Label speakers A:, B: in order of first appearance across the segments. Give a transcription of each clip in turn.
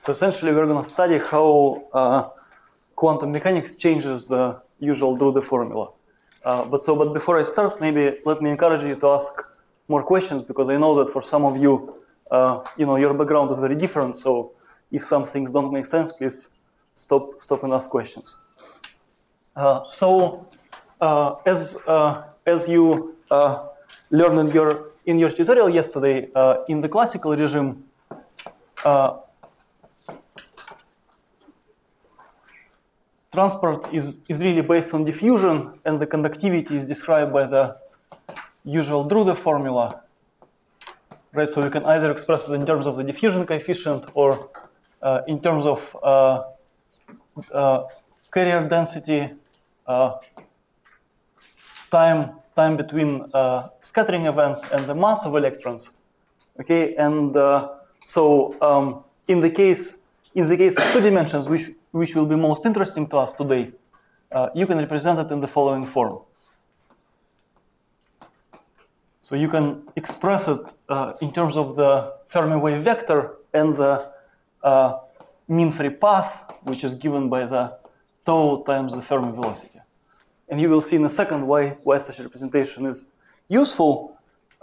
A: So essentially, we're going to study how quantum mechanics changes the usual Drude formula. But before I start, maybe let me encourage you to ask more questions, because I know that for some of you, your background is very different. So if some things don't make sense, please stop and ask questions. As you learned in your tutorial yesterday, in the classical regime, transport is really based on diffusion, and the conductivity is described by the usual Drude formula, right? So we can either express it in terms of the diffusion coefficient or in terms of carrier density, time between scattering events, and the mass of electrons. Okay, and in the case of two dimensions, which will be most interesting to us today, you can represent it in the following form. So you can express it in terms of the Fermi wave vector and the mean free path, which is given by the tau times the Fermi velocity. And you will see in a second why such a representation is useful.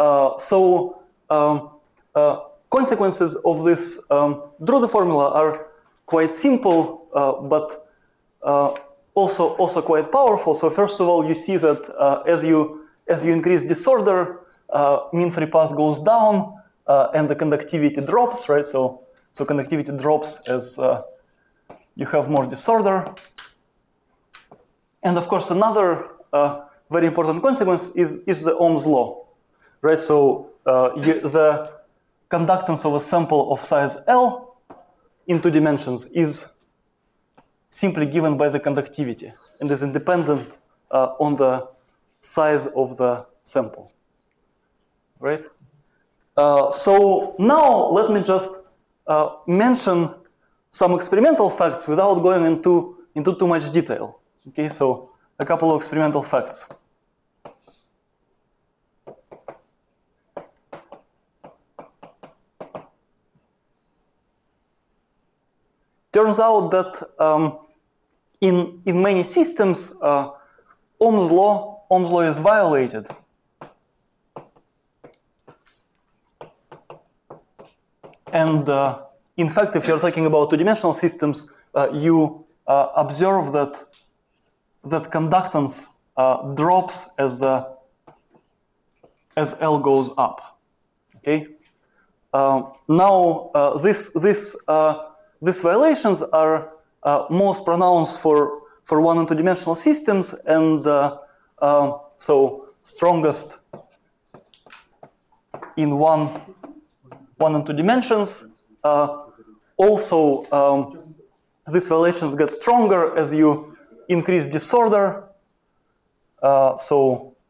A: Consequences of this Drude formula are quite simple, but also quite powerful. So first of all, you see that as you increase disorder, mean free path goes down, and the conductivity drops, right? So conductivity drops as you have more disorder. And of course, another very important consequence is the Ohm's law, right? So the conductance of a sample of size L in two dimensions is simply given by the conductivity and is independent on the size of the sample, right? So now let me just mention some experimental facts without going into too much detail. Okay, so a couple of experimental facts. Turns out that in many systems, Ohm's law is violated. And in fact, if you're talking about two-dimensional systems, you observe that conductance drops as L goes up. Okay. Now these violations are most pronounced for one- and two-dimensional systems, and so strongest in one and two dimensions. Also, these violations get stronger as you increase disorder. So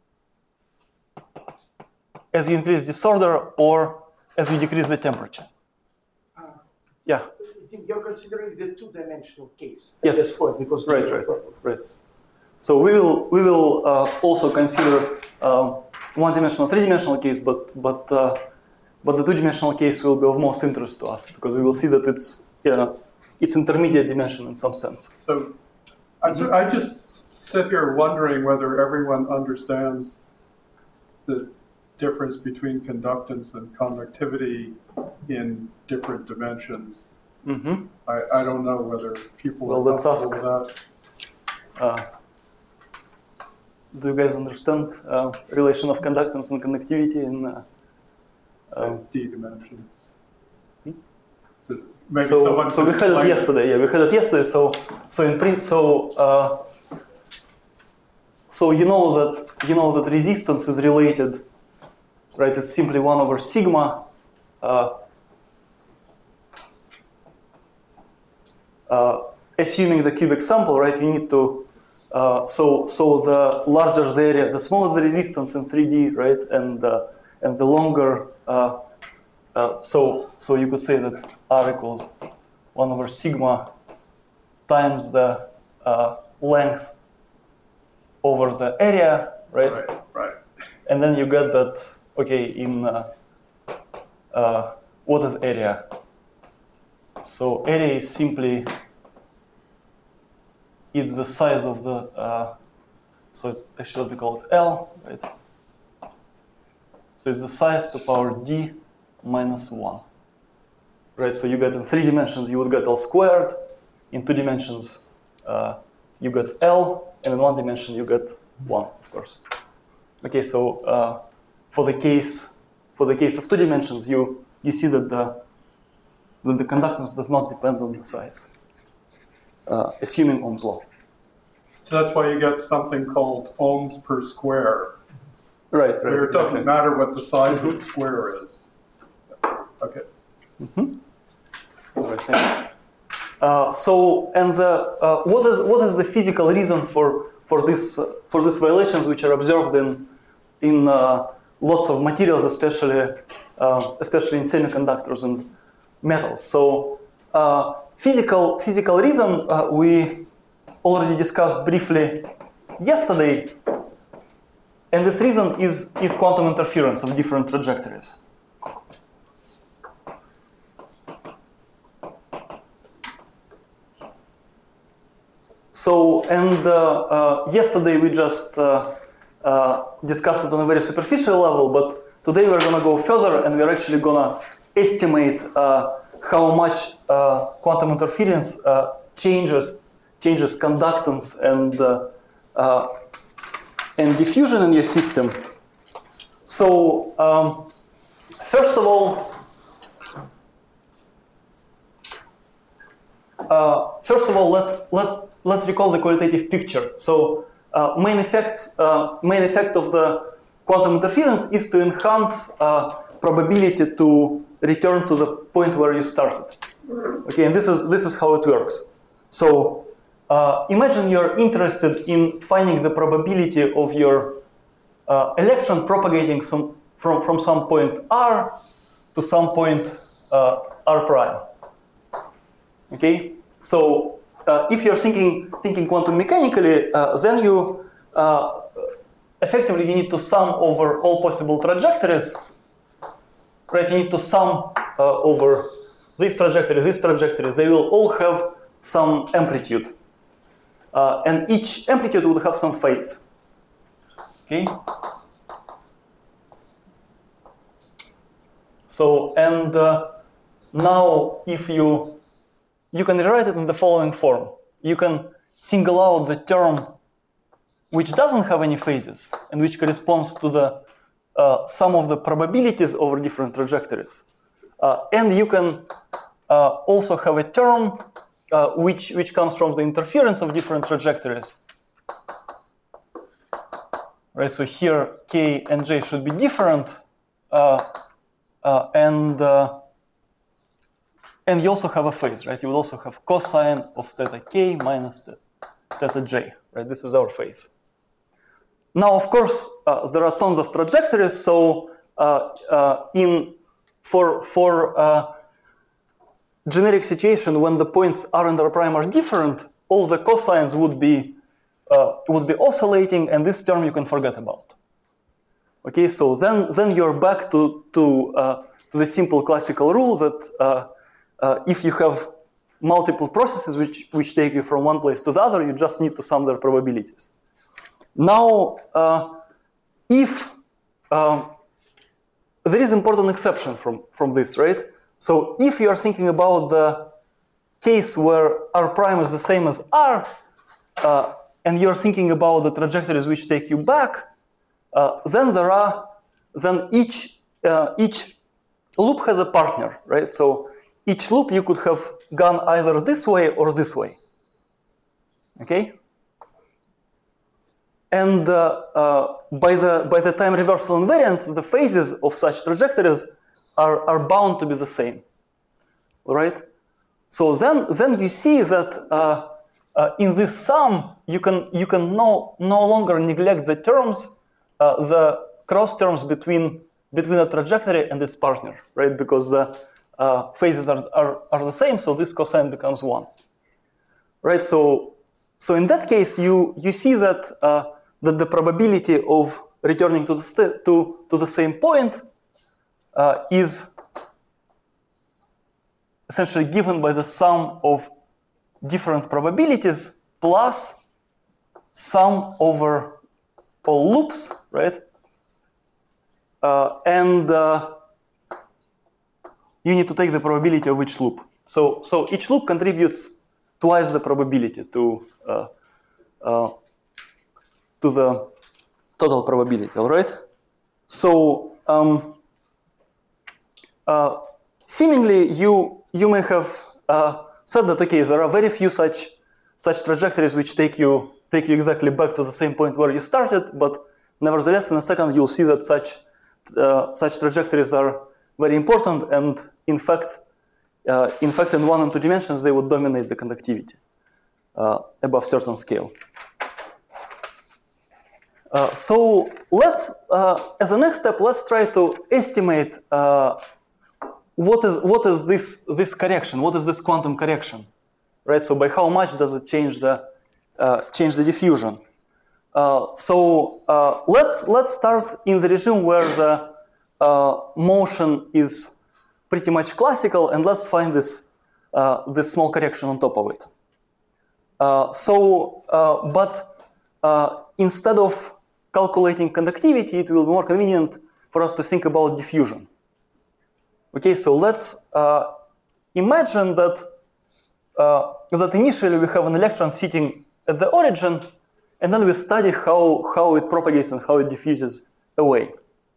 A: as you increase disorder or as you decrease the temperature. Yeah.
B: You're considering the two-dimensional case.
A: Yes.
B: At this point, because
A: Right. So we will also consider one-dimensional, three-dimensional case, but the two-dimensional case will be of most interest to us, because we will see that it's intermediate dimension in some sense.
C: So I just sit here wondering whether everyone understands the difference between conductance and conductivity in different dimensions.
A: Mm-hmm.
C: I don't know whether people
A: let's ask.
C: That.
A: Do you guys understand relation of conductance and conductivity in
C: D dimensions?
A: So we had it yesterday. Yeah, we had it yesterday. So in print, so you know that resistance is related, right? It's simply 1 over sigma. Assuming the cubic sample, right? You need to so the larger the area, the smaller the resistance in 3D, right? And the longer. So you could say that R equals 1 over sigma times the length over the area, right?
C: Right.
A: And then you get that, okay, in what is area? So area is simply, it's the size of the, so it should be called L, right? So it's the size to power d minus 1. Right, so you get in 3 dimensions, you would get L squared. In 2 dimensions, you get L, and in 1 dimension, you get 1, of course. Okay, so for the case of 2 dimensions, you see that the conductance does not depend on the size, assuming Ohm's law.
C: So that's why you get something called ohms per square.
A: Right,
C: Where it doesn't matter what the size of the square is. Okay.
A: Mm-hmm. All right, thanks. So, and what is the physical reason for these violations, which are observed in lots of materials, especially in semiconductors and metals? So, physical reason we already discussed briefly yesterday, and this reason is quantum interference of different trajectories. So, and yesterday we just discussed it on a very superficial level, but today we're going to go further, and we're actually going to estimate how much quantum interference changes conductance and diffusion in your system. So, first of all, let's recall the qualitative picture. So, main effect of the quantum interference is to enhance probability to return to the point where you started. Okay, and this is how it works. So, imagine you're interested in finding the probability of your electron propagating from some point R to some point R prime. Okay, so if you're thinking quantum mechanically, then you effectively you need to sum over all possible trajectories. Right, you need to sum over this trajectory. They will all have some amplitude. And each amplitude would have some phase. Okay. So, and now if you can rewrite it in the following form. You can single out the term which doesn't have any phases and which corresponds to the sum of the probabilities over different trajectories. And you can also have a term which comes from the interference of different trajectories. Right, so here k and j should be different, and you also have a phase, right? You will also have cosine of theta k minus theta j, right? This is our phase. Now, of course, there are tons of trajectories. So, for generic situation when the points R and R prime are different, all the cosines would be oscillating, and this term you can forget about. Okay, so then you're back to the simple classical rule that if you have multiple processes which take you from one place to the other, you just need to sum their probabilities. Now, if there is important exception from this, right? So if you are thinking about the case where R prime is the same as R, and you're thinking about the trajectories which take you back, then each loop has a partner, right? So each loop you could have gone either this way or this way. Okay? And by the time reversal invariance, the phases of such trajectories are bound to be the same, right? So then you see that in this sum you can no longer neglect the terms, the cross terms between a trajectory and its partner, right? Because the phases are the same, so this cosine becomes 1, right? So in that case you see that the probability of returning to the same point is essentially given by the sum of different probabilities plus sum over all loops, right? And you need to take the probability of each loop. So each loop contributes twice the probability to the total probability, all right? So seemingly you may have said that, okay, there are very few such trajectories which take you exactly back to the same point where you started, but nevertheless in a second you'll see that such trajectories are very important, and in fact in 1 and 2 dimensions they would dominate the conductivity above certain scale. So let's, as a next step, let's try to estimate what is this correction? What is this quantum correction, right? So by how much does it change the diffusion? So let's start in the regime where the motion is pretty much classical, and let's find this small correction on top of it. But instead of calculating conductivity, it will be more convenient for us to think about diffusion. Okay, so let's imagine that initially we have an electron sitting at the origin, and then we study how it propagates and how it diffuses away.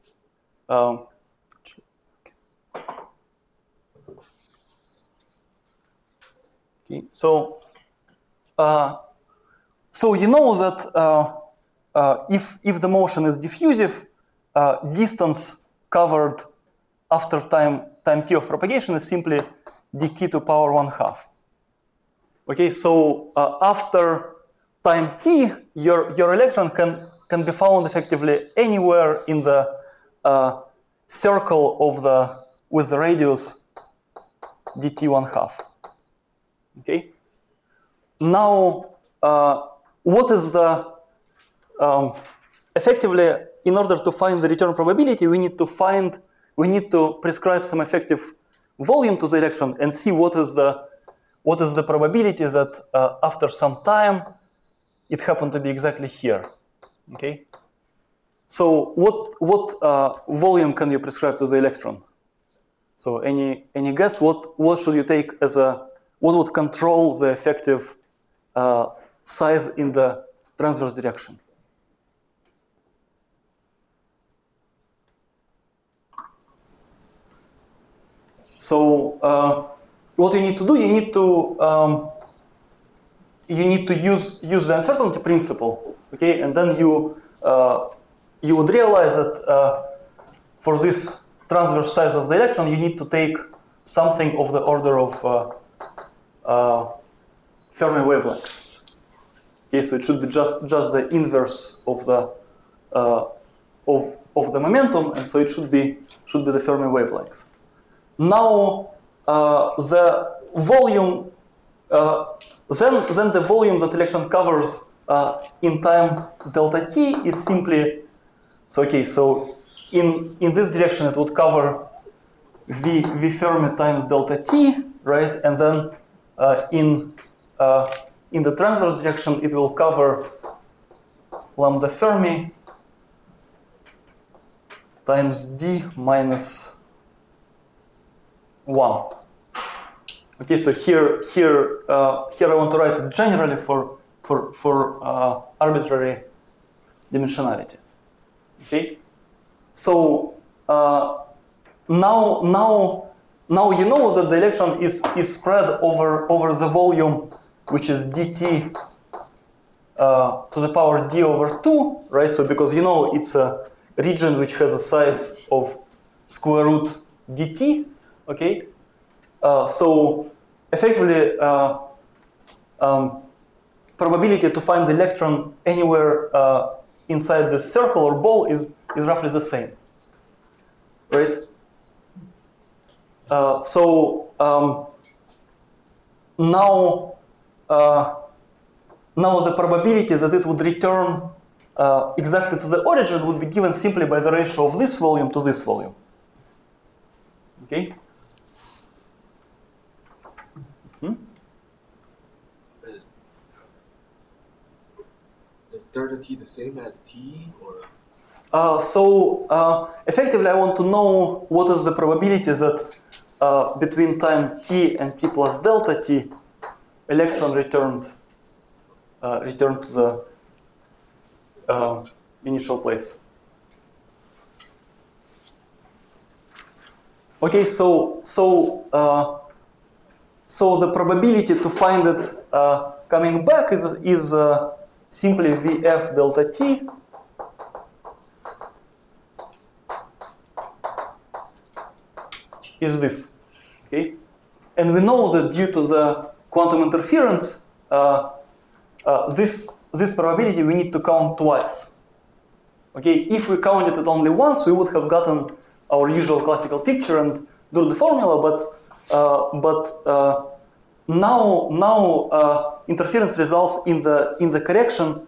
A: Okay, so you know that if the motion is diffusive, distance covered after time t of propagation is simply dt to power 1/2. Okay, so after time t, your electron can be found effectively anywhere in the circle with the radius dt 1/2. Okay. Now, what is the effectively, in order to find the return probability, we need to prescribe some effective volume to the electron and see what is the probability that after some time it happened to be exactly here. Okay. So what volume can you prescribe to the electron? So any guess? What should you take as what would control the effective size in the transverse direction? So what you need to do, you need to use the uncertainty principle, okay, and then you would realize that for this transverse size of the electron, you need to take something of the order of Fermi wavelength. Okay, so it should be just the inverse of the momentum, and so it should be the Fermi wavelength. Now the volume, then the volume that electron covers in time delta t is simply so. Okay, so in this direction it would cover v Fermi times delta t, right? And then in the transverse direction it will cover lambda Fermi times d minus 1. Okay, so here I want to write it generally for arbitrary dimensionality. Okay, so now you know that the electron is spread over the volume, which is dt to the power d over 2, right? So because you know it's a region which has a size of square root dt. Okay, so effectively, probability to find the electron anywhere inside this circle or ball is roughly the same, right? So now the probability that it would return exactly to the origin would be given simply by the ratio of this volume to this volume. Okay.
D: Is delta t the same as t, or?
A: Effectively, I want to know what is the probability that between time t and t plus delta t, electron returned to the initial place. Okay, so the probability to find it coming back is simply Vf delta t is this, okay? And we know that due to the quantum interference, this probability we need to count twice. Okay, if we counted it only once, we would have gotten our usual classical picture and do the formula, but now interference results in the correction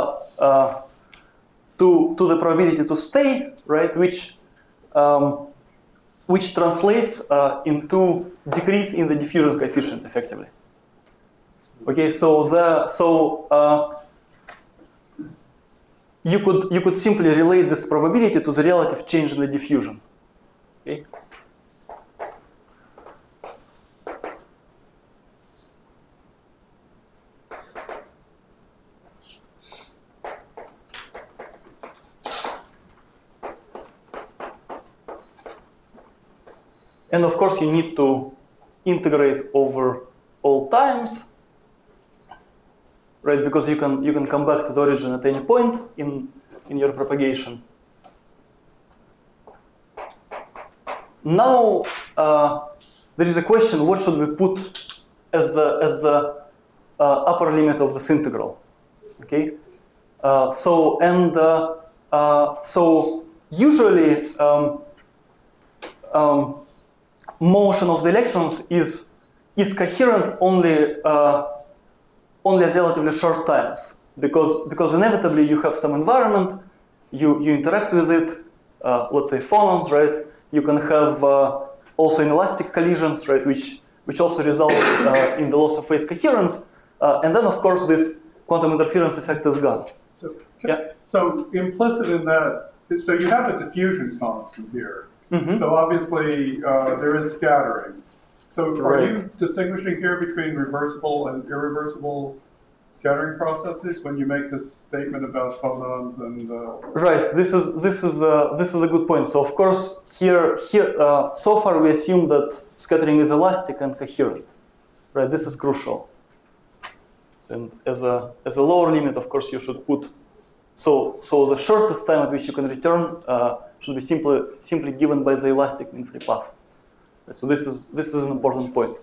A: to the probability to stay, right? Which translates into decrease in the diffusion coefficient, effectively. Okay, you could simply relate this probability to the relative change in the diffusion. Okay. And of course, you need to integrate over all times, right? Because you can come back to the origin at any point in your propagation. Now there is a question: what should we put as the upper limit of this integral? Okay. So usually motion of the electrons is coherent only at relatively short times, because inevitably you have some environment, you interact with it, let's say phonons, right? You can have also inelastic collisions, right, which also result in the loss of phase coherence, and then of course this quantum interference effect is gone.
C: So implicit in that, so you have a diffusion constant here.
A: Mm-hmm.
C: So obviously there is scattering. So are you distinguishing here between reversible and irreversible scattering processes when you make this statement about phonons and?
A: Right. This is a good point. So of course here so far we assume that scattering is elastic and coherent. Right. This is crucial. So as a lower limit, of course, you should put. So the shortest time at which you can return should be simply given by the elastic mean-free path. So this is an important point.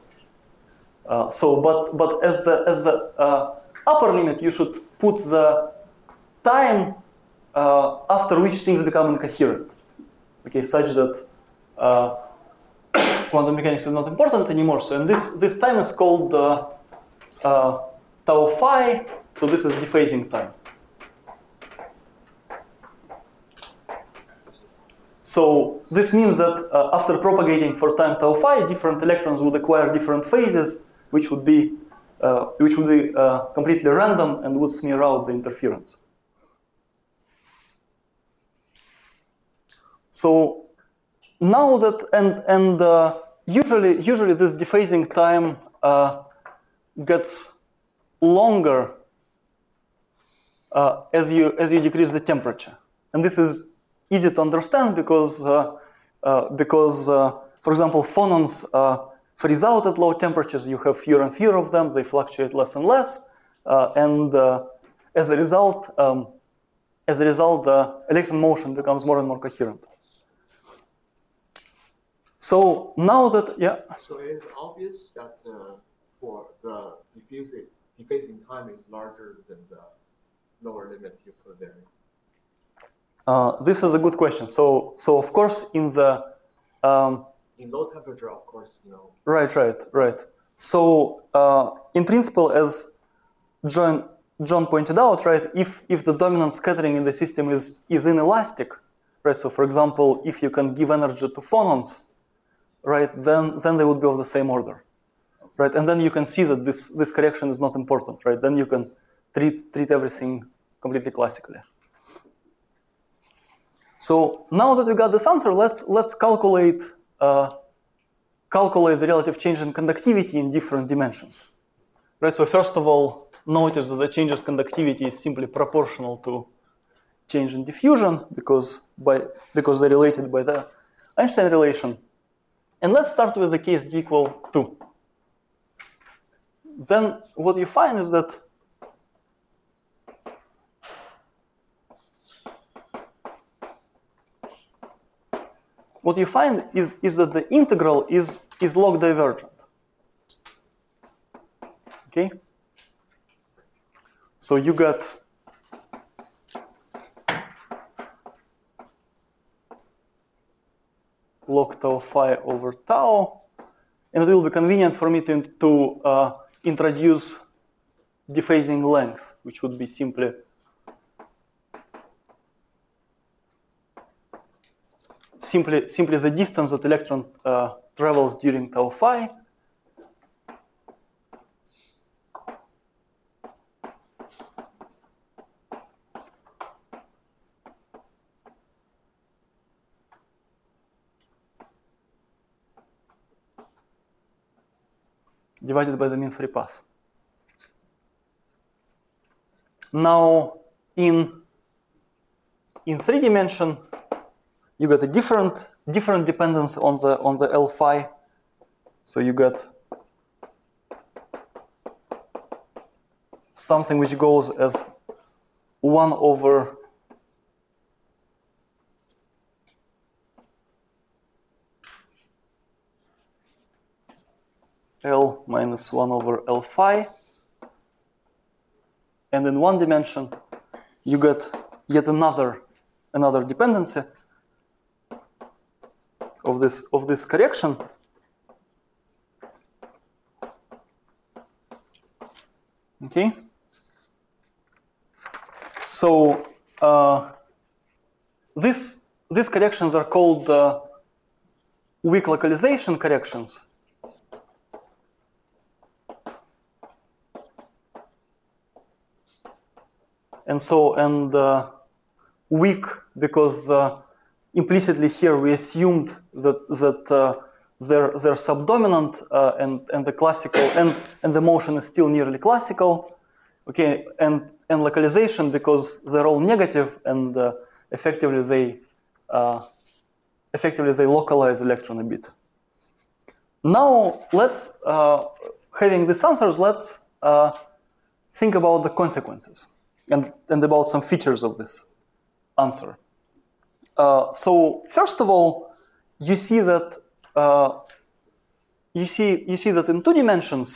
A: But as the upper limit, you should put the time after which things become incoherent. Okay, such that quantum mechanics is not important anymore. So and this time is called tau phi. So this is dephasing time. So this means that after propagating for time tau phi, different electrons would acquire different phases, which would be completely random and would smear out the interference. So now that usually this dephasing time gets longer as you decrease the temperature, and this is easy to understand because for example, phonons freeze out at low temperatures. You have fewer and fewer of them. They fluctuate less and less, and as a result, the electron motion becomes more and more coherent. So now that
D: So it is obvious that for the dephasing time is larger than the lower limit you put there.
A: This is a good question. So of course in the
D: in low temperature, of course,
A: Right. So in principle, as John pointed out, right, if the dominant scattering in the system is inelastic, right. So for example, if you can give energy to phonons, right, then they would be of the same order, right? And then you can see that this correction is not important, right? Then you can treat everything completely classically. So now that we got this answer, let's calculate the relative change in conductivity in different dimensions, right? So first of all, notice that the change in conductivity is simply proportional to change in diffusion because they're related by the Einstein relation. And let's start with the case d equal 2. Then what you find is that that the integral is log divergent. Okay? So you got log tau phi over tau, and it will be convenient for me to introduce dephasing length, which would be simply the distance that electron travels during tau phi divided by the mean free path. Now, in 3 dimension, you got a different dependence on the L phi. So you got something which goes as 1 over L minus 1 over L phi. And in 1 dimension, you get yet another dependency of this correction. Okay. So these corrections are called weak localization corrections. And weak because implicitly here we assumed that they're subdominant and the classical and the motion is still nearly classical. Okay, and localization because they're all negative and effectively they localize electron a bit. Now let's having these answers, let's think about the consequences and about some features of this answer. So first of all, you see that in 2 dimensions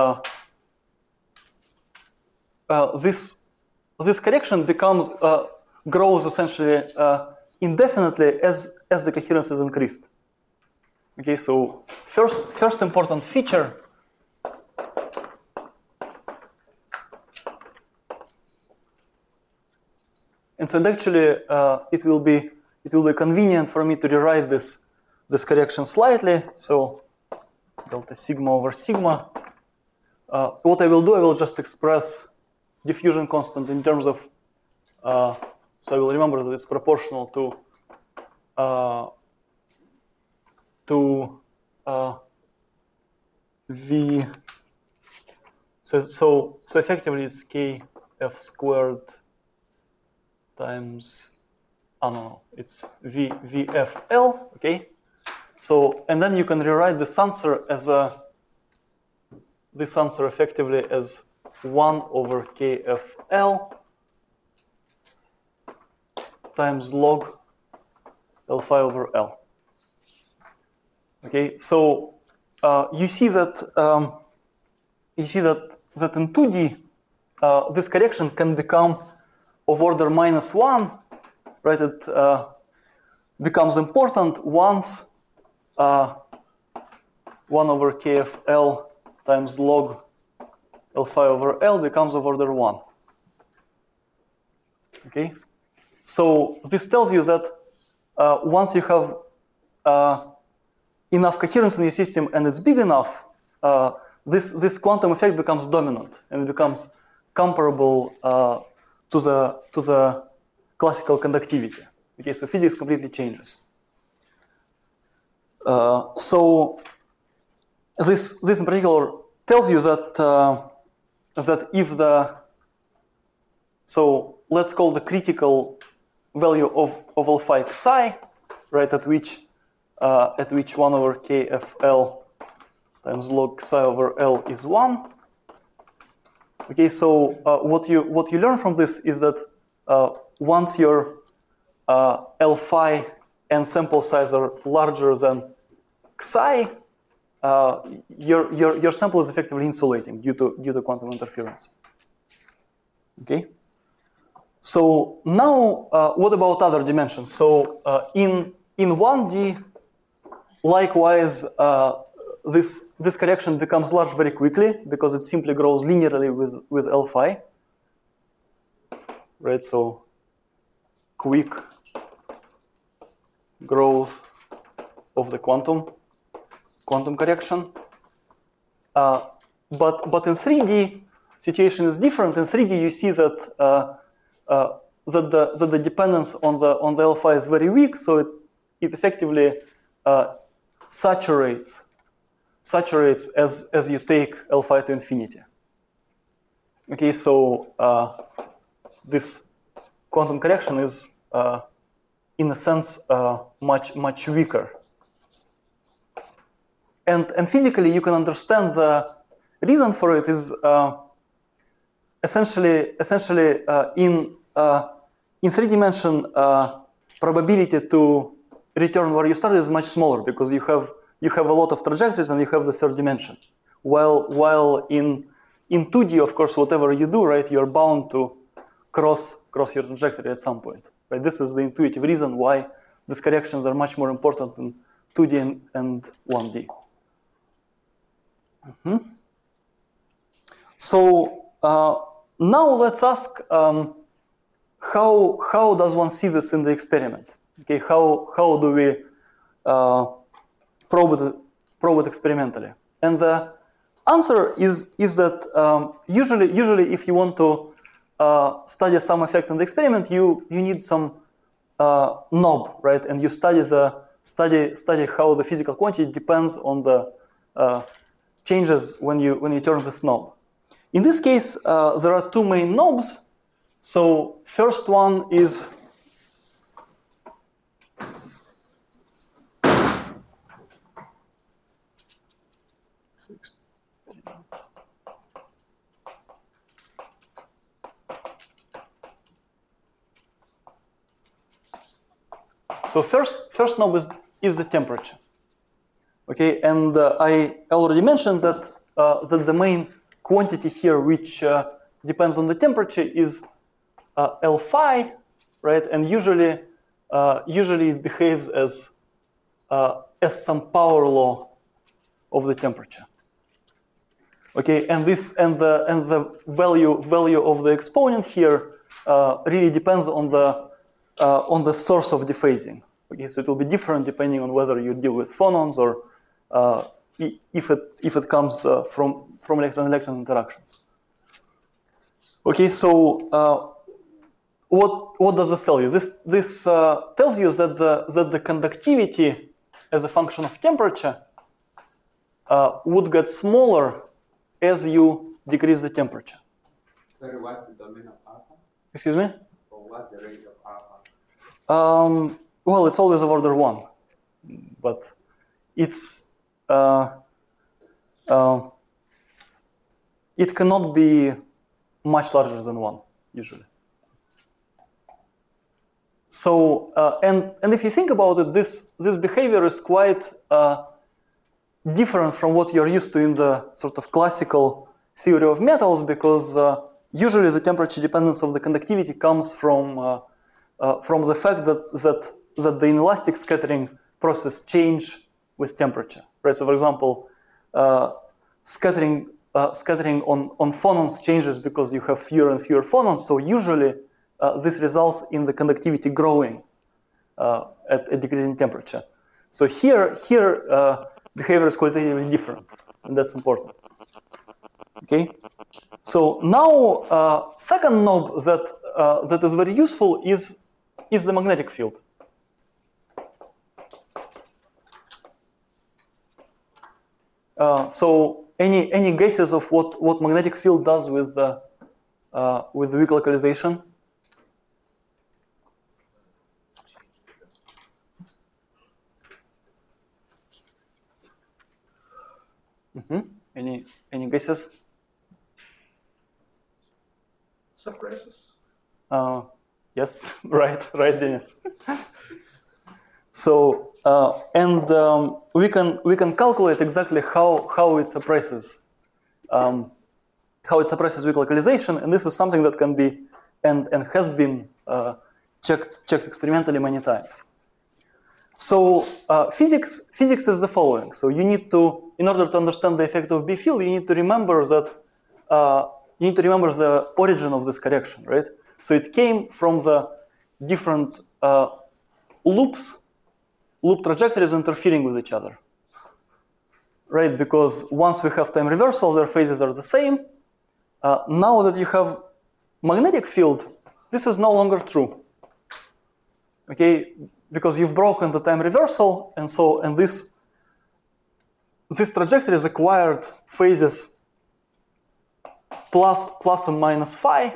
A: this correction grows essentially indefinitely as the coherence is increased. Okay, so first important feature. And so actually, it will be convenient for me to rewrite this correction slightly. So delta sigma over sigma. What I will do, I will just express diffusion constant in terms of. So I will remember that it's proportional to v. So effectively, it's k f squared times, it's VFL, okay? So, and then you can rewrite this answer as effectively as 1 over KFL times log L phi over L. Okay, so you see that in 2D, this correction can become of order -1, right? It becomes important once 1 over KFL times log L phi over L becomes of order 1. Okay, so this tells you that once you have enough coherence in your system and it's big enough, this quantum effect becomes dominant and it becomes comparable to the classical conductivity. Okay, so physics completely changes. So this in particular tells you that that if so let's call the critical value of L phi psi, right, at which 1 over KFL times log psi over L is 1. Okay, so what you learn from this is that once your L phi and sample size are larger than psi, your sample is effectively insulating due to quantum interference. Okay. So now, what about other dimensions? So in 1D, likewise, this correction becomes large very quickly because it simply grows linearly with L phi. Right. So quick growth of the quantum correction. But in 3D, situation is different. In 3D, you see that the dependence on the L phi is very weak, so it effectively saturates as you take L phi to infinity. Okay, so this quantum correction is in a sense much weaker. And physically, you can understand the reason for it is essentially in 3-dimension probability to return where you started is much smaller because you have a lot of trajectories and you have the third dimension. While in 2D, of course, whatever you do, right, you're bound to cross your trajectory at some point. Right? This is the intuitive reason why these corrections are much more important in 2D and 1D. Mm-hmm. So now let's ask how does one see this in the experiment? Okay, how do we probe it experimentally? And the answer is that usually if you want to study some effect in the experiment, you need some knob, right? And you study how the physical quantity depends on the changes when you turn this knob. In this case, there are two main knobs. So first one is so first knob is the temperature. Okay, and I already mentioned that the main quantity here, which depends on the temperature, is L phi, right? And usually it behaves as some power law of the temperature. Okay, and the value of the exponent here really depends on the source of dephasing. Okay, so it will be different depending on whether you deal with phonons or if it comes from electron-electron interactions. Okay, so what does this tell you? This tells you that the conductivity as a function of temperature would get smaller as you decrease the temperature.
E: Sorry, what's the domain of alpha?
A: Excuse me?
E: Or what's the range of alpha?
A: Well, it's always of order 1, but it's it cannot be much larger than 1 usually. So and if you think about it, this behavior is quite different from what you're used to in the sort of classical theory of metals, because usually the temperature dependence of the conductivity comes from the fact that the inelastic scattering process change with temperature, right? So, for example, scattering on phonons changes because you have fewer and fewer phonons. So usually this results in the conductivity growing at a decreasing temperature. So here behavior is qualitatively different, and that's important. Okay. So now, second knob that is very useful is the magnetic field. So any guesses of what magnetic field does with the weak localization? Any guesses?
B: Suppresses.
A: Yes, right, Dennis. So we can calculate exactly how it suppresses weak localization, and this is something that can be and has been checked experimentally many times. So physics is the following. So you need to, in order to understand the effect of B field, you need to remember that the origin of this correction, right? So it came from the different loop trajectories interfering with each other, right? Because once we have time reversal, their phases are the same. Now that you have magnetic field, this is no longer true. Okay, because you've broken the time reversal, and this trajectory is acquired phases plus and minus phi,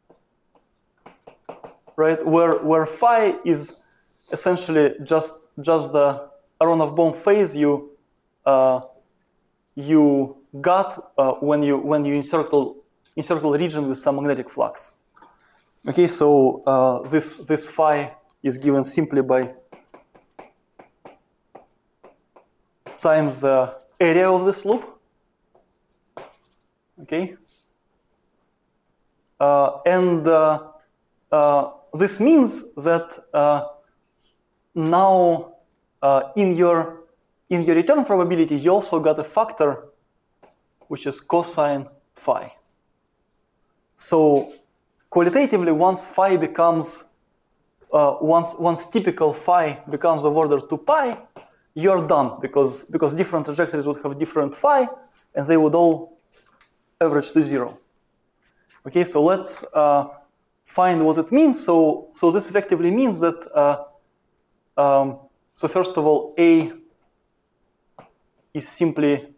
A: right? Where phi is essentially just the Aronoff-Bohm phase you got when you encircle region with some magnetic flux. Okay, so this phi is given simply by times the area of this loop. Okay, and this means that now in your return probability you also got a factor which is cosine phi. So qualitatively, once phi becomes once typical phi becomes of order 2 pi, you're done because different trajectories would have different phi and they would all average to 0. Okay, so let's find what it means. So this effectively means that so first of all, A is simply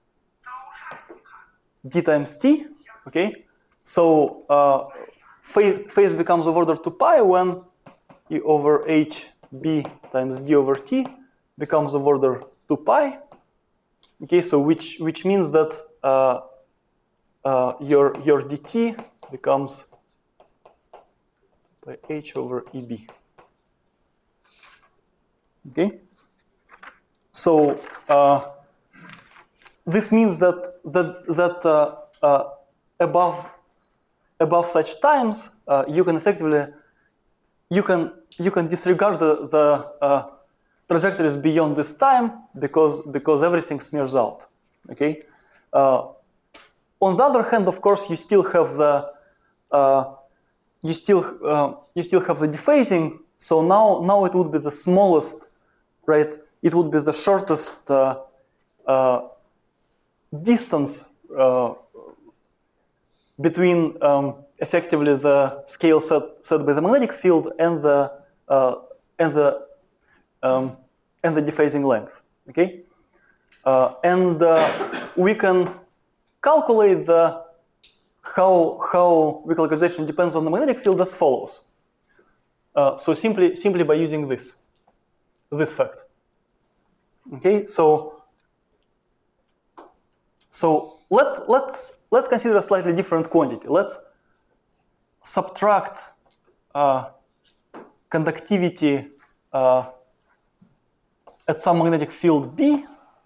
A: d times t. Okay, so phase becomes of order 2 pi when E over h b times d over t becomes of order 2 pi. Okay, so which means that your dt becomes by h over eb. Okay, so this means that above such times you can effectively you can disregard the trajectories beyond this time because everything smears out. Okay. On the other hand, of course, you still have the dephasing. So now it would be the smallest, right? It would be the shortest distance between effectively the scale set by the magnetic field and the dephasing length. Okay, we can calculate how weak localization depends on the magnetic field as follows. So simply by using this fact. Okay, so let's consider a slightly different quantity. Let's subtract conductivity at some magnetic field B.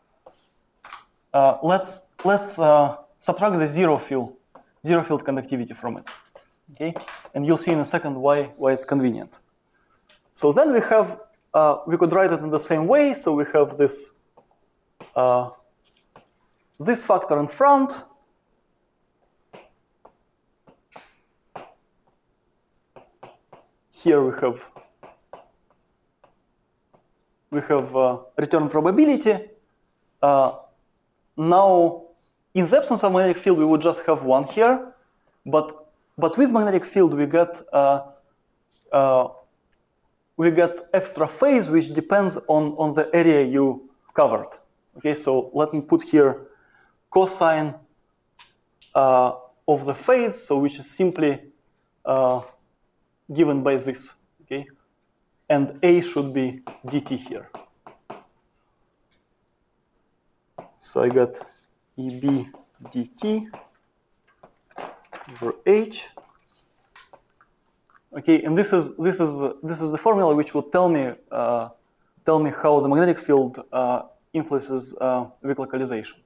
A: Let's subtract the zero field conductivity from it. Okay, and you'll see in a second why it's convenient. So then we have we could write it in the same way. So we have this this factor in front. Here we have return probability. Now in the absence of magnetic field, we would just have one here, but with magnetic field, we get extra phase, which depends on the area you covered. Okay, so let me put here cosine of the phase, so which is simply given by this. Okay, and A should be dt here. So I got EB dt over H. Okay, and this is the formula which would tell me how the magnetic field influences weak localization.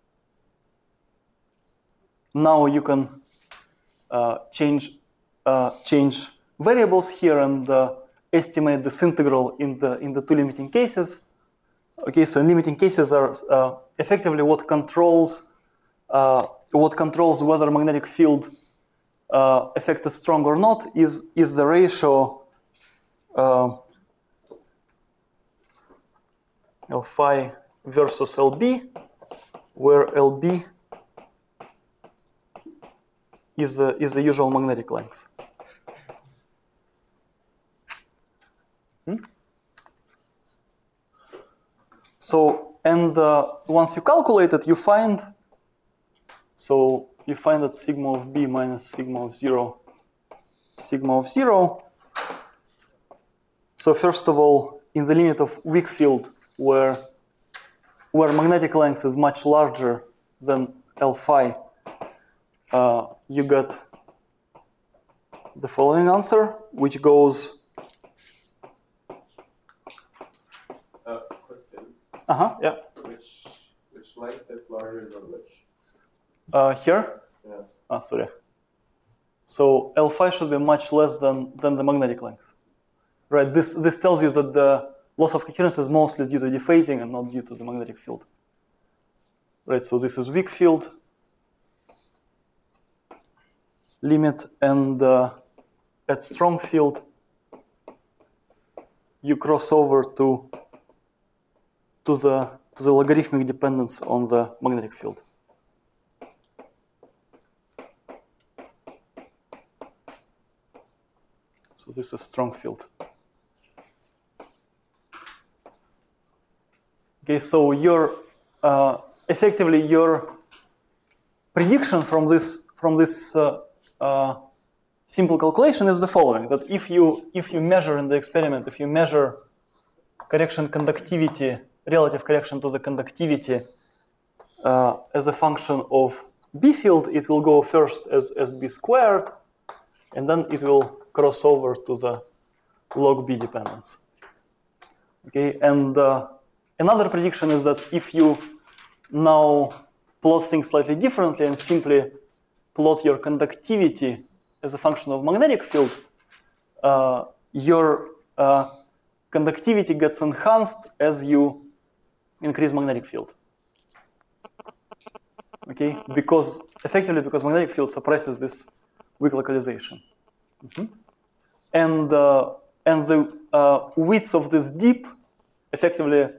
A: Now you can change variables here and estimate this integral in the two limiting cases. Okay, so limiting cases are effectively what controls whether magnetic field effect is strong or not is the ratio L phi versus LB, where LB is the usual magnetic length. So, and once you calculate it, you find that sigma of B minus sigma of 0. So first of all, in the limit of weak field, where magnetic length is much larger than L phi, you get the following answer, which goes.
E: Question.
A: Yeah.
E: Which length is larger than which?
A: Here?
E: Yeah.
A: Sorry. So L phi should be much less than the magnetic length. Right, this tells you that the loss of coherence is mostly due to dephasing and not due to the magnetic field. Right, so this is weak field limit, and at strong field, you cross over to the logarithmic dependence on the magnetic field. So this is strong field. Okay, so effectively your prediction from this simple calculation is the following: that if you measure in the experiment, if you measure correction conductivity, relative correction to the conductivity as a function of B field, it will go first as B squared, and then it will cross over to the log B dependence. Okay, and another prediction is that if you now plot things slightly differently and simply plot your conductivity as a function of magnetic field, your conductivity gets enhanced as you increase magnetic field. Okay, because magnetic field suppresses this weak localization. And the width of this dip, effectively,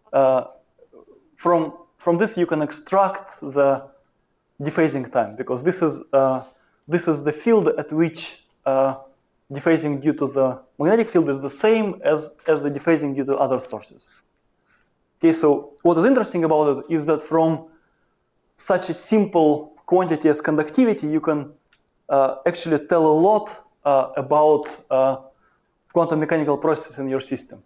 A: from this you can extract the dephasing time, because this is the field at which dephasing due to the magnetic field is the same as the dephasing due to other sources. Okay, so what is interesting about it is that from such a simple quantity as conductivity, you can actually tell a lot about quantum mechanical processes in your system.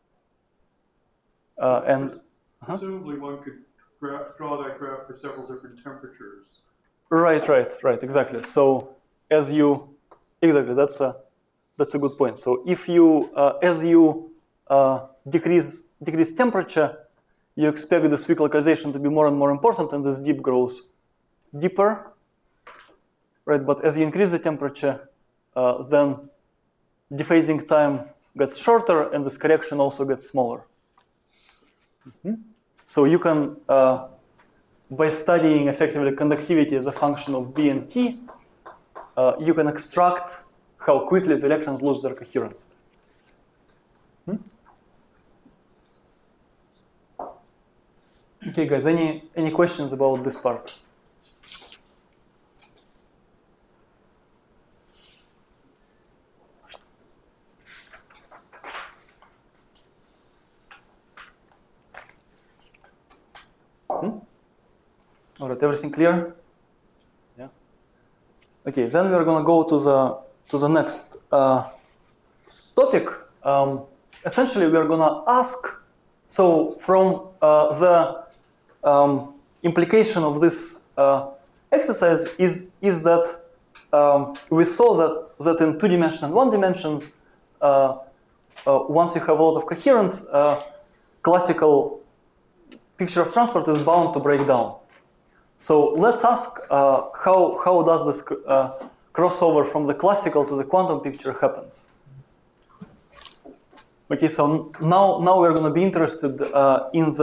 C: Presumably one could draw that graph for several different temperatures.
A: Right, exactly. So that's a good point. So if you as you decrease temperature, you expect this weak localization to be more and more important, and this dip grows deeper. Right, but as you increase the temperature, then dephasing time gets shorter, and this correction also gets smaller. So you can, by studying effectively conductivity as a function of B and T, you can extract how quickly the electrons lose their coherence. Okay, guys, any questions about this part? All right, everything clear? Yeah. Okay, then we are going to go to the next topic. Essentially, we are going to ask. So, from the implication of this exercise is that we saw that in 2 dimension and 1 dimensions, once you have a lot of coherence, classical picture of transport is bound to break down. So let's ask how does this crossover from the classical to the quantum picture happens. Okay, so now we're going to be interested in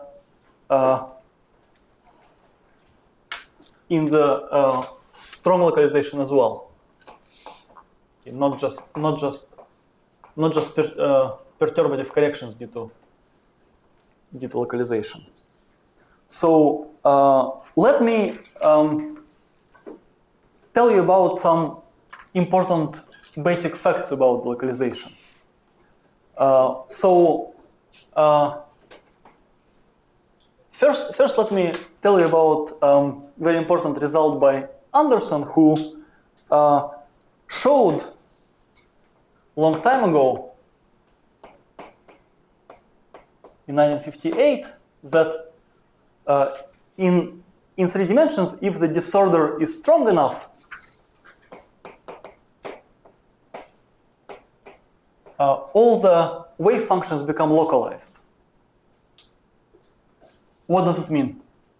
A: the strong localization as well. Okay, not just perturbative corrections due to localization. So let me tell you about some important basic facts about localization. First, let me tell you about very important result by Anderson, who showed long time ago, in 1958, that in 3 dimensions, if the disorder is strong enough, all the wave functions become localized. What does it mean?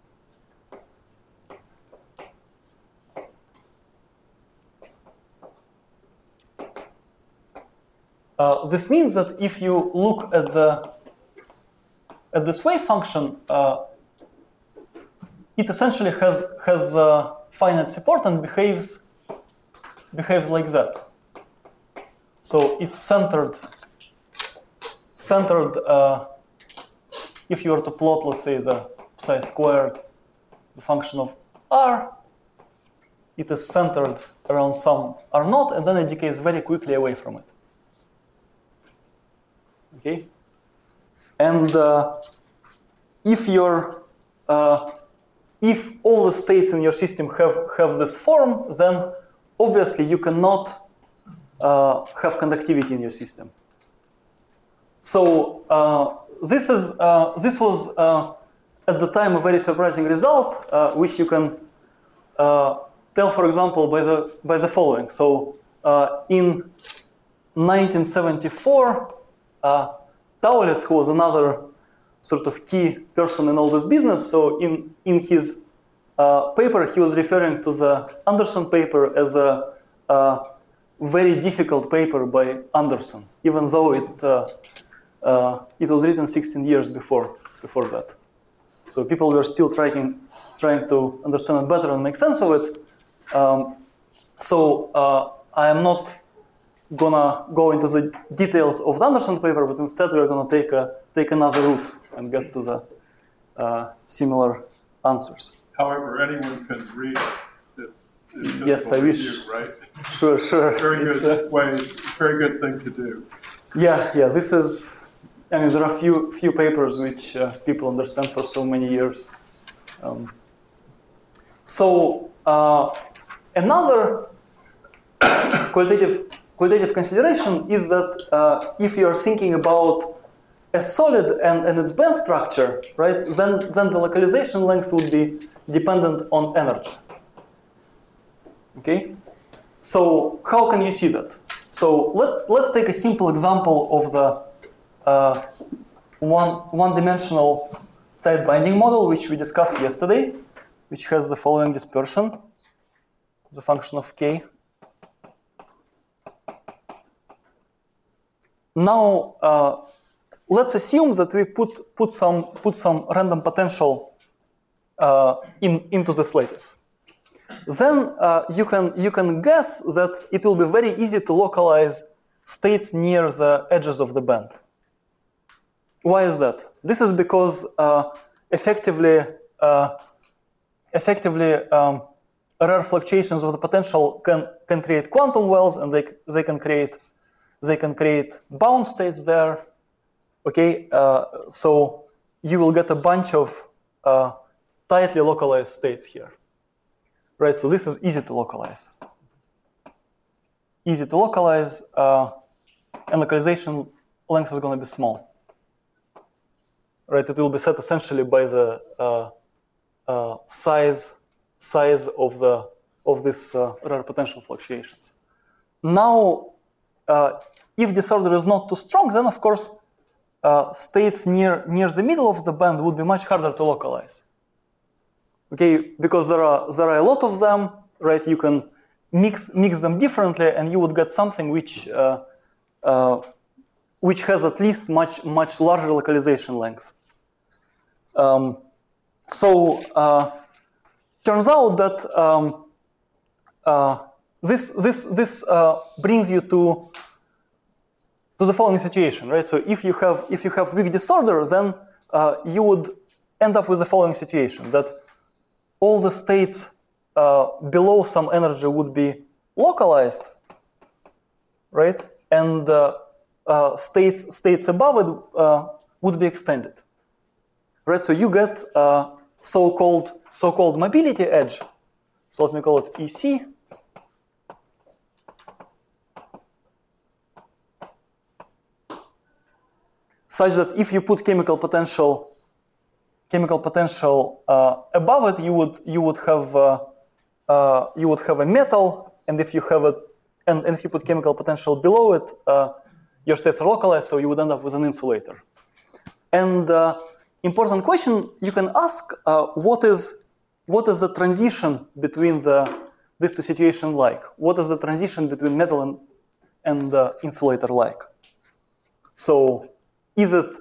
A: This means that if you look at this wave function, it essentially has finite support and behaves like that. So it's centered. If you were to plot, let's say, the psi squared, the function of r, it is centered around some r naught, and then it decays very quickly away from it. Okay, and if all the states in your system have this form, then obviously you cannot have conductivity in your system. So this was at the time a very surprising result, which you can tell, for example, by the following. So in 1974, Thouless, who was another sort of key person in all this business, so in his paper, he was referring to the Anderson paper as a very difficult paper by Anderson, even though it was written 16 years before that. So people were still trying to understand it better and make sense of it. So I am not gonna go into the details of the Anderson paper, but instead we're gonna take another route and get to the similar answers.
C: However, anyone can read it. It's
A: yes, I wish.
C: you, right?
A: Sure.
C: Very good way. Very good thing to do.
A: Yeah. This is. I mean, there are few papers which people understand for so many years. Another qualitative consideration is that if you are thinking about a solid and its band structure, right, then the localization length would be dependent on energy. Okay, so how can you see that? So let's take a simple example of the one-dimensional tight binding model, which we discussed yesterday, which has the following dispersion, the function of k. Now let's assume that we put some random potential into this lattice. Then you can guess that it will be very easy to localize states near the edges of the band. Why is that? This is because effectively rare fluctuations of the potential can create quantum wells, and they can create bound states there. Okay, so you will get a bunch of tightly localized states here. Right, so this is easy to localize. Easy to localize, and localization length is going to be small. Right, it will be set essentially by the size of this rare potential fluctuations. Now, if disorder is not too strong, then of course states near the middle of the band would be much harder to localize. Okay, because there are a lot of them, right? You can mix them differently, and you would get something which has at least much larger localization length. So turns out that this brings you to the following situation, right? So if you have weak disorder, then you would end up with the following situation, that all the states below some energy would be localized, right? And states above it would be extended, right? So you get so-called mobility edge. So let me call it EC. Such that if you put chemical potential above it, you would have a metal, and if you put chemical potential below it, your states are localized, so you would end up with an insulator. And important question you can ask: what is the transition between these two situations like? What is the transition between metal and insulator like? So is it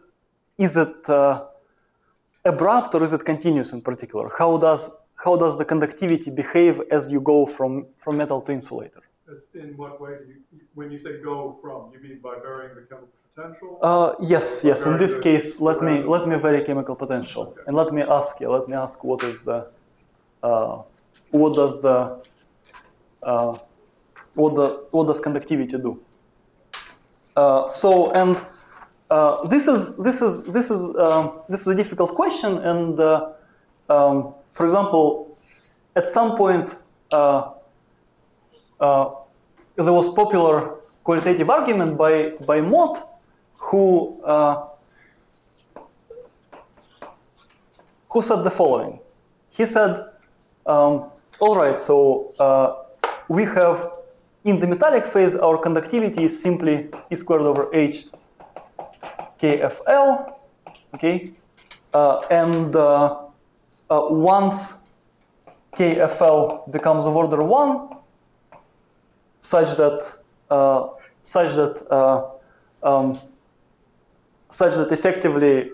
A: abrupt or is it continuous in particular? How does the conductivity behave as you go from metal to insulator?
C: In what way do you, when you say go from, you mean by varying the chemical potential?
A: Yes. In this case, let me vary chemical potential, okay. And let me ask what is the what does conductivity do? This is a difficult question, and for example, at some point there was popular qualitative argument by Mott, who said the following. He said, all right, so we have in the metallic phase our conductivity is simply E squared over H KFL, okay, and once KFL becomes of order 1, such that effectively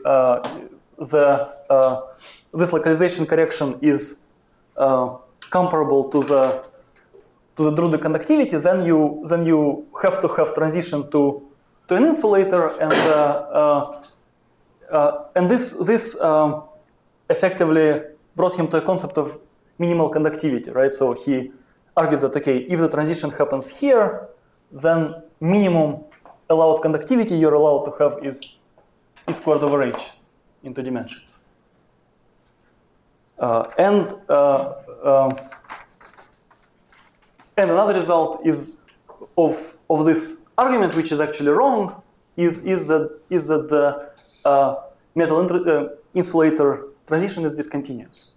A: this localization correction is comparable to the Drude conductivity, then you have to have transition to an insulator, and this effectively brought him to a concept of minimal conductivity, right? So he argued that, okay, if the transition happens here, then minimum allowed conductivity you're allowed to have is E squared over H in 2 dimensions. And another result is of this argument, which is actually wrong, is that the metal insulator transition is discontinuous.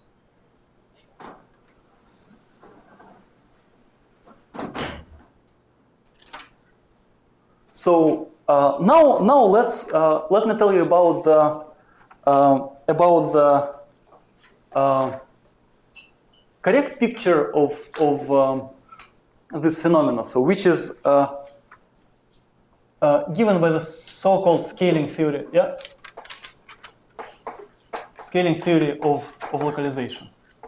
A: So now let me tell you about the correct picture of this phenomena. So which is given by the so-called scaling theory, yeah, scaling theory of localization.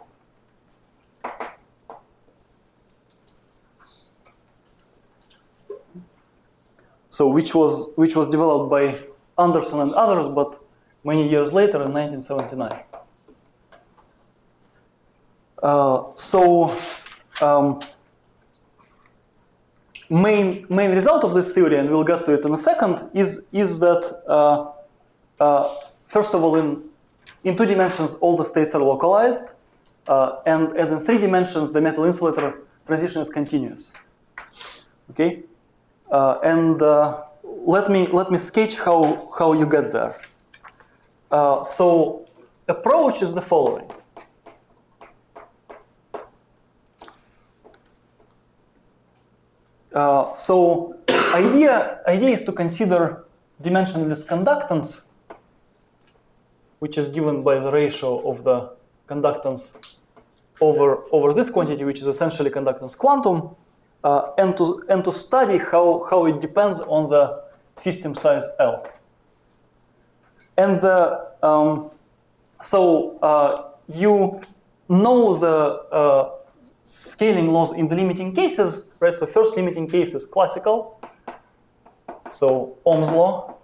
A: So which was developed by Anderson and others, but many years later in 1979. Main result of this theory, and we'll get to it in a second, is that first of all, in in 2 dimensions, all the states are localized, and in 3 dimensions, the metal insulator transition is continuous. Okay, and let me sketch how you get there. So approach is the following. So idea is to consider dimensionless conductance, which is given by the ratio of the conductance over this quantity, which is essentially conductance quantum, and to study how it depends on the system size L. And you know the scaling laws in the limiting cases, right? So first limiting case is classical. So Ohm's law.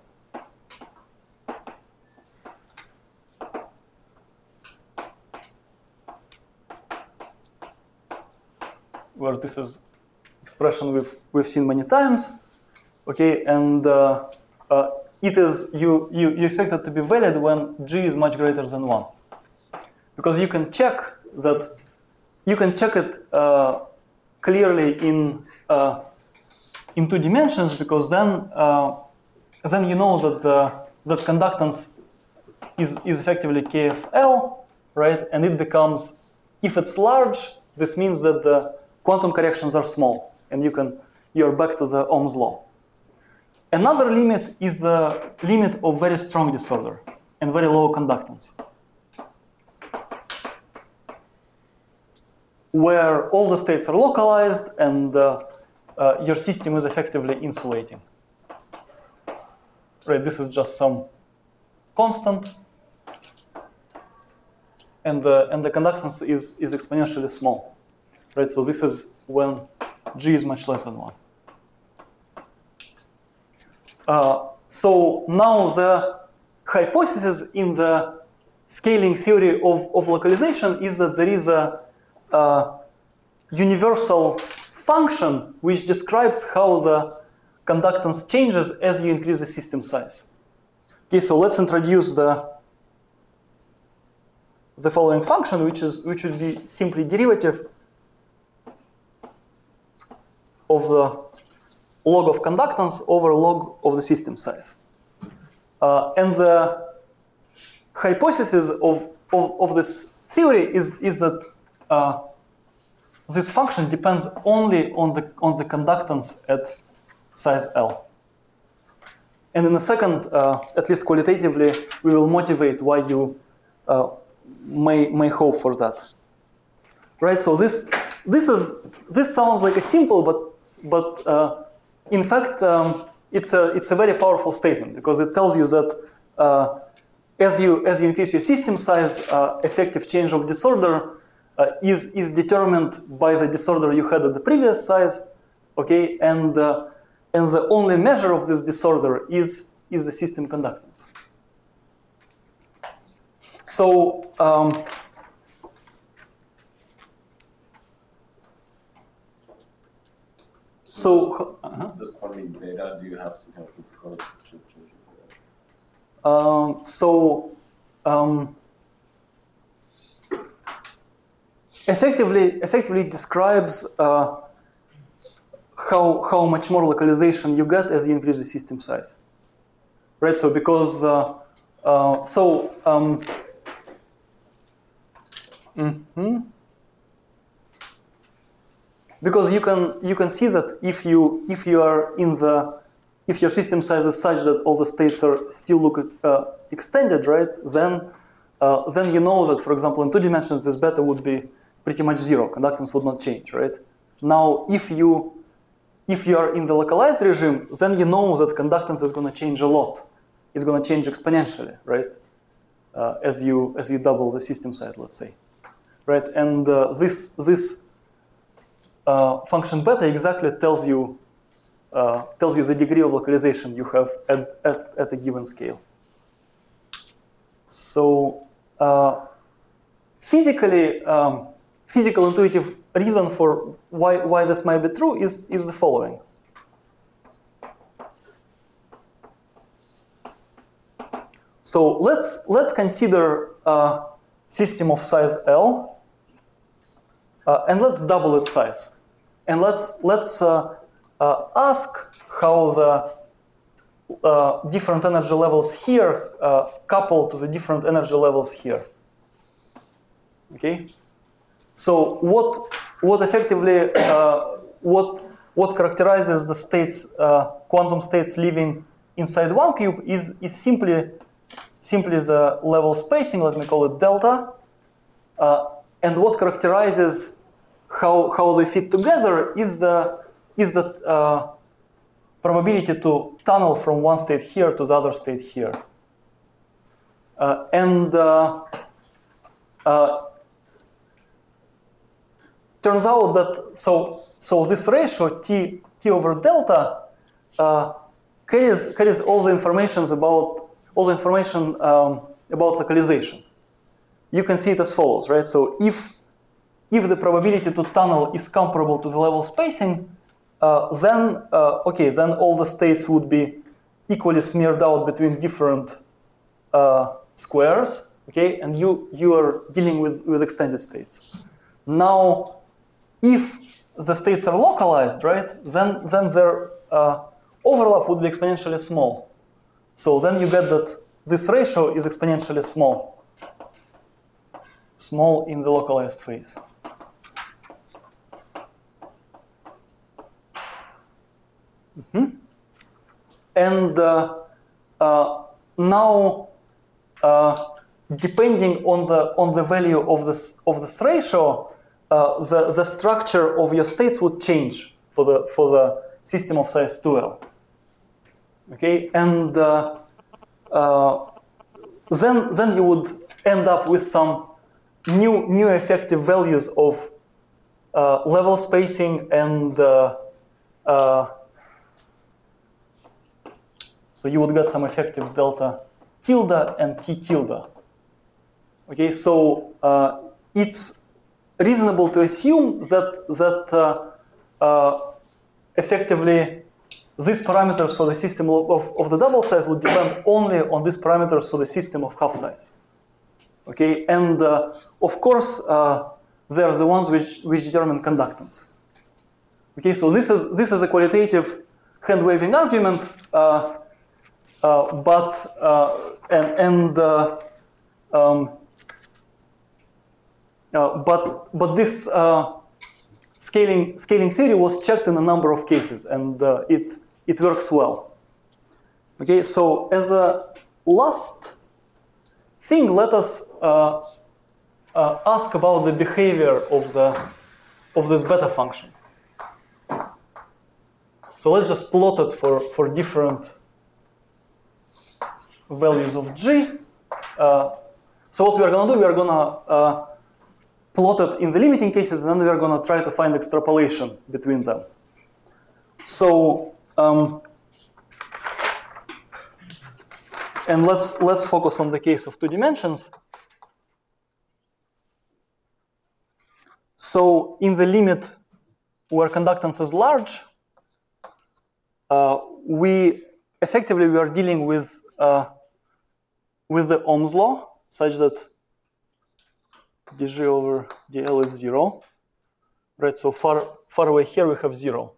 A: Where this is expression we've seen many times. Okay, and it is you expect it to be valid when G is much greater than 1. Because you can check that it clearly in 2 dimensions, because then you know that conductance is effectively KFL, right? And it becomes, if it's large, this means that the quantum corrections are small, and you're back to the Ohm's law. Another limit is the limit of very strong disorder and very low conductance, where all the states are localized and your system is effectively insulating. Right, this is just some constant, and the conductance is exponentially small. Right, so this is when G is much less than 1. So now the hypothesis in the scaling theory of localization is that there is a universal function which describes how the conductance changes as you increase the system size. Okay, so let's introduce the following function, which would be simply derivative of the log of conductance over log of the system size. And the hypothesis of this theory is that this function depends only on the conductance at size L. And in a second, at least qualitatively, we will motivate why you may hope for that. Right? So this sounds like a simple, but in fact, it's a very powerful statement, because it tells you that as you increase your system size, effective change of disorder is determined by the disorder you had at the previous size, okay, and the only measure of this disorder is the system conductance. So
E: Does quantity beta, do you have some kind of physical description for
A: that? Effectively describes how much more localization you get as you increase the system size, right? So because because you can see that if your system size is such that all the states are still extended, right? Then you know that, for example, in 2 dimensions, this beta would be pretty much 0. Conductance would not change, right? Now, if you are in the localized regime, then you know that conductance is going to change a lot. It's going to change exponentially, right? As you double the system size, let's say, right? And this function beta exactly tells you the degree of localization you have at a given scale. So physical intuitive reason for why this might be true is the following. So let's consider a system of size L, and let's double its size, and let's ask how the different energy levels here couple to the different energy levels here. Okay. So what effectively what characterizes the states, quantum states living inside one cube is simply the level spacing. Let me call it delta. And what characterizes how they fit together is the probability to tunnel from one state here to the other state here. Turns out that so this ratio t over delta carries all the information about localization. You can see it as follows, right? So if the probability to tunnel is comparable to the level spacing, then all the states would be equally smeared out between different squares, okay? And you are dealing with extended states. Now, if the states are localized, right, then their overlap would be exponentially small. So then you get that this ratio is exponentially small in the localized phase. And now, depending on the value of this ratio, the structure of your states would change for the system of size 2L. Okay, and then you would end up with some new effective values of level spacing and so you would get some effective delta tilde and t tilde. Okay, so it's reasonable to assume that effectively these parameters for the system of the double size would depend only on these parameters for the system of half size. Okay, and of course they are the ones which determine conductance. Okay, so this is a qualitative hand waving argument, but this scaling theory was checked in a number of cases, and it works well. Okay, so as a last thing, let us ask about the behavior of this beta function. So let's just plot it for different values of g. So what we are going to do, we are going to plot it in the limiting cases, and then we are going to try to find extrapolation between them. So, and let's focus on the case of 2 dimensions. So in the limit where conductance is large, we are dealing with the Ohm's law, such that dg over dl is 0, right? So far away here we have 0.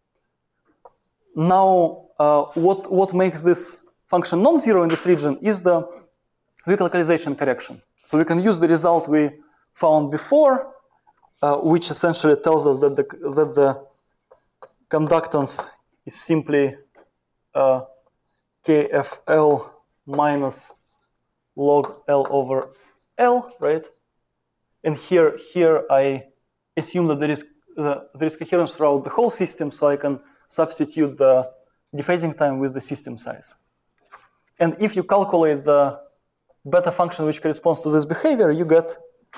A: Now, what makes this function non-zero in this region is the weak localization correction. So we can use the result we found before, which essentially tells us that the conductance is simply KFL minus log L over L, right? And here I assume that there is coherence throughout the whole system, so I can substitute the dephasing time with the system size. And if you calculate the beta function which corresponds to this behavior, you get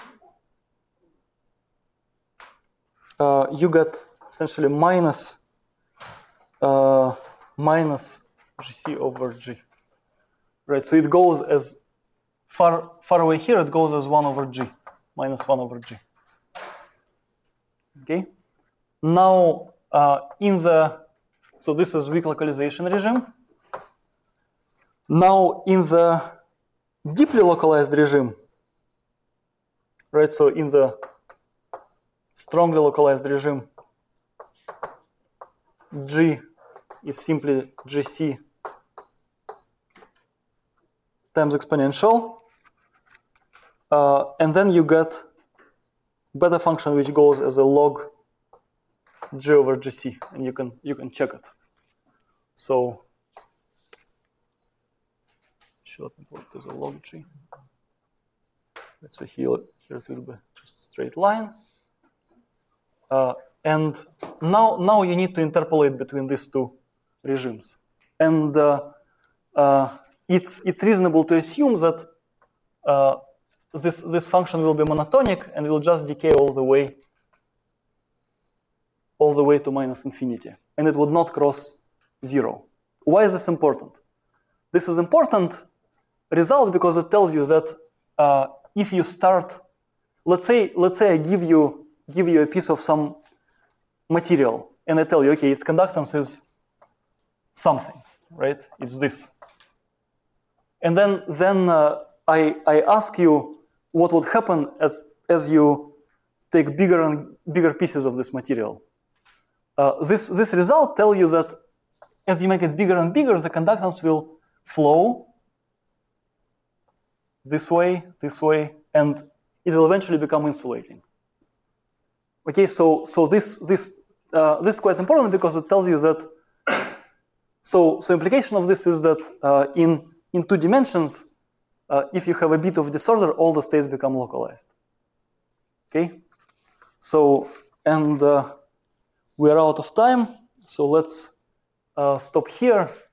A: essentially minus GC over G, right? So it goes as far away here. It goes as 1 over G, minus 1 over G. Okay. Now so this is weak localization regime. Now in the deeply localized regime, right? So in the strongly localized regime, G is simply GC times exponential, and then you get beta function which goes as a log G over GC, and you can check it. So should I put it as a log G? Let's say here it will be just a straight line. And now you need to interpolate between these two regimes. And it's reasonable to assume that this function will be monotonic and will just decay all the way to minus infinity. And it would not cross 0. Why is this important? This is important result because it tells you that if you start, let's say I give you a piece of some material, and I tell you, okay, its conductance is something, right? It's this. And then I ask you what would happen as you take bigger and bigger pieces of this material. This result tells you that as you make it bigger and bigger, the conductance will flow this way, and it will eventually become insulating. Okay, so this is quite important because it tells you that. So implication of this is that in 2 dimensions, if you have a bit of disorder, all the states become localized. Okay, so and we are out of time, so let's stop here.